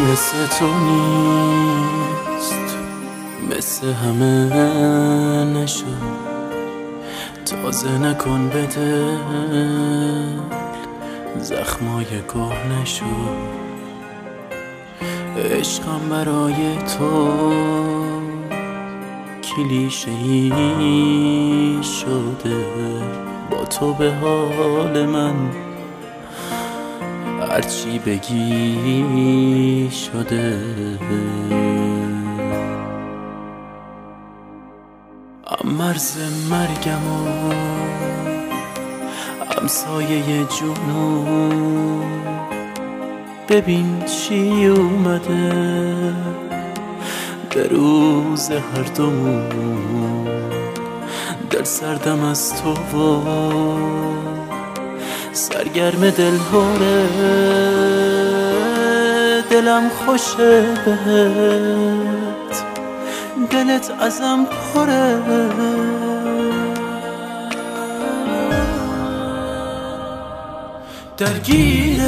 مثل تو نیست، مثل همه نشد. تازه نکن به دل زخمای کهنه شد. عشقم برای تو کلیشه‌ای شده، با تو به حال من هرچی بگی شده. مرز مرگم و همسایه جنون، ببین چی اومده به روز هر دومون. دل سردم از تو و سرگرم دلهوره، دلم خوشه بهت، دلت ازم پره. درگیر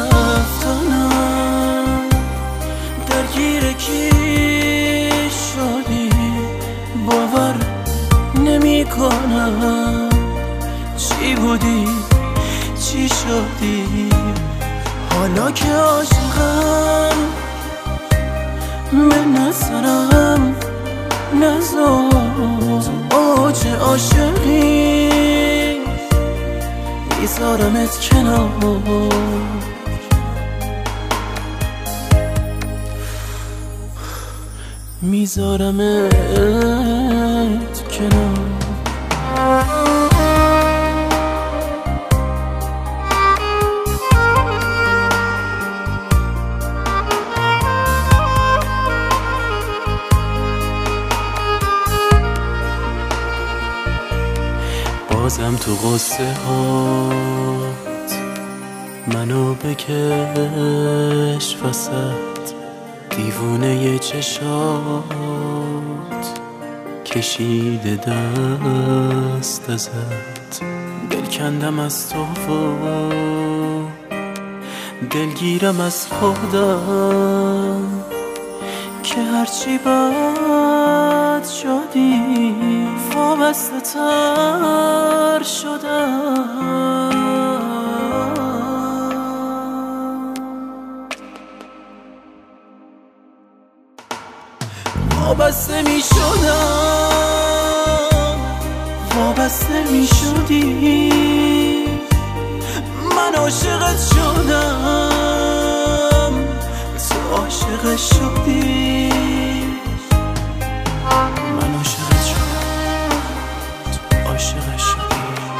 رفتنم، درگیر کی شدی باور نمی کنم. چی بودی چی شدی حالا که عاشقم؟ به نظرم نزار اوج عاشقی، میذارمت کنار، میذارمت کنار. بازم تو غصه هات منو بکش وسط، دیوونه چشات کشیده دست ازت. دل کندم از تو و دلگیرم از خودم که هرچی بد شدی وابسته تر شدم. وابسته می شدم، وابسته می شدی، من عاشقت شدم، تو عاشق شدی. من عاشقت شدم، تو عاشق شدی.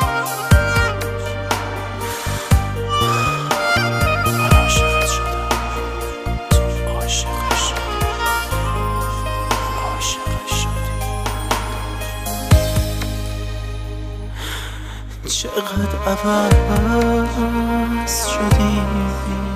من عاشقت شدم، تو عاشق شدی. عاشق شدی. چقدر عوض شدی.